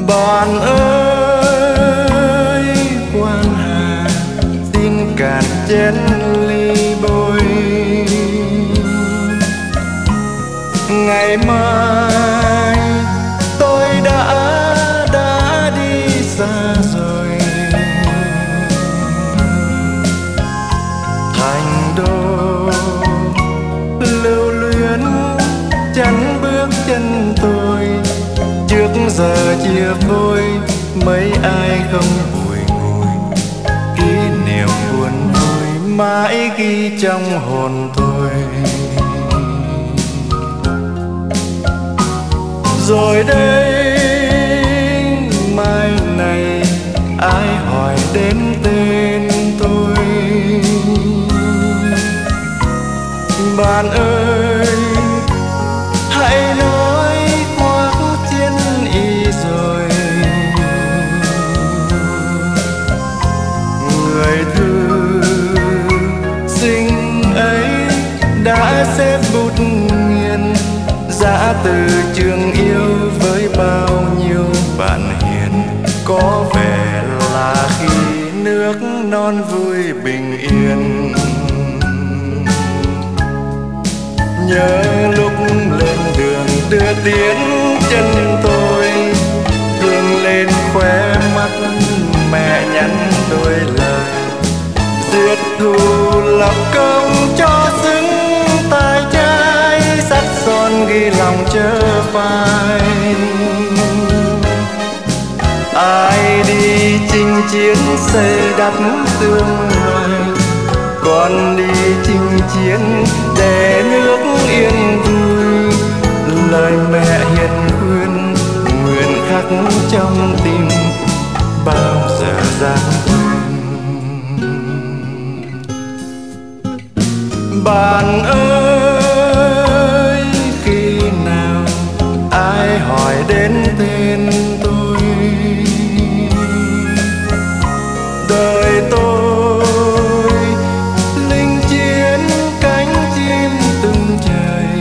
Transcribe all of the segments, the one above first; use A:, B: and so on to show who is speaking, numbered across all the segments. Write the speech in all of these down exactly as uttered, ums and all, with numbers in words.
A: Bạn ơi quan hà, xin cạn chén ly bôi. Ngày mai tôi đã đã đi xa rồi, thành đô lưu luyến chắn bước chân tôi. Trước giờ chia phôi mấy ai không bùi ngùi, kỷ niệm buồn vui mãi ghi trong hồn tôi. Rồi đây mai này ai hỏi đến tên tôi. Bạn ơi hãy nói khoác chiến y rồi. Người thư sinh ấy đã xếp bút nghiền, giã từ trường yêu với bao nhiêu bạn hiền. Có vẻ là khi nước non vui bình yên. Nhớ lúc lên đường đưa tiến chân tôi, gương lên khóe mắt mẹ nhắn đôi lời. Diệt thù lập công cho xứng tài trai, sắt son ghi lòng chớ phai. Ai đi chinh chiến xây đắp tương lai, con đi chinh chiến để nước yên vui. Lời mẹ hiền khuyên nguyện khắc trong tim, bao giờ dám quên. Bạn ơi khi nào ai hỏi đến tên tôi. Đời tôi linh chiến cánh chim từng trời.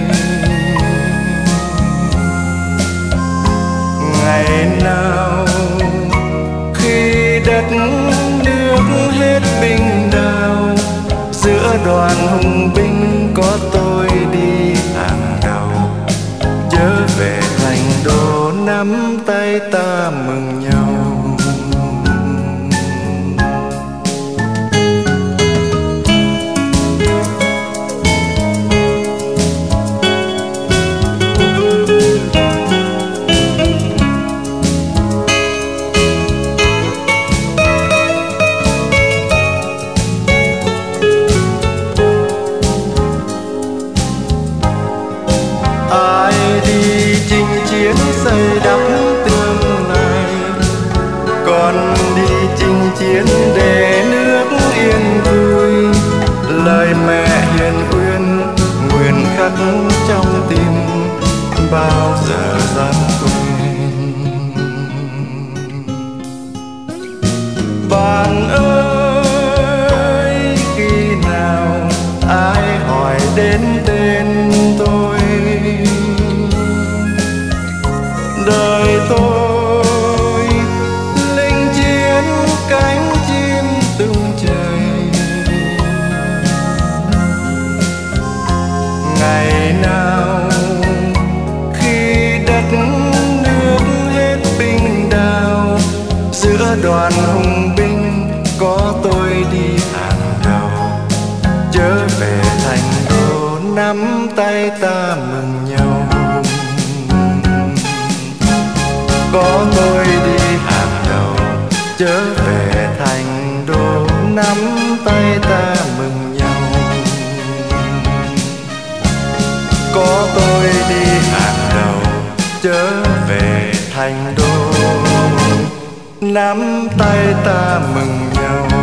A: Ngày nào khi đất nước hết binh đao, giữa đoàn hùng binh có tôi đi hàng đầu. Chớ về thành đô nắm tay ta mừng nhau. Xây đắp tương lai, con đi chinh chiến để nước yên vui. Lời mẹ hiền khuyên nguyện khắc trong tim, bao giờ dám quên. Bạn ơi khi nào ai hỏi đến tên tôi. Đời tôi linh chiến cánh chim tung trời. Ngày nào khi đất nước hết binh đao, giữa đoàn hùng binh có tôi đi hàng đầu. Chớ về thành đô nắm tay ta mừng nhau. Có tôi đi hàng đầu, chớ về thành đô nắm tay ta mừng nhau. Có tôi đi hàng đầu, chớ về thành đô nắm tay ta mừng nhau.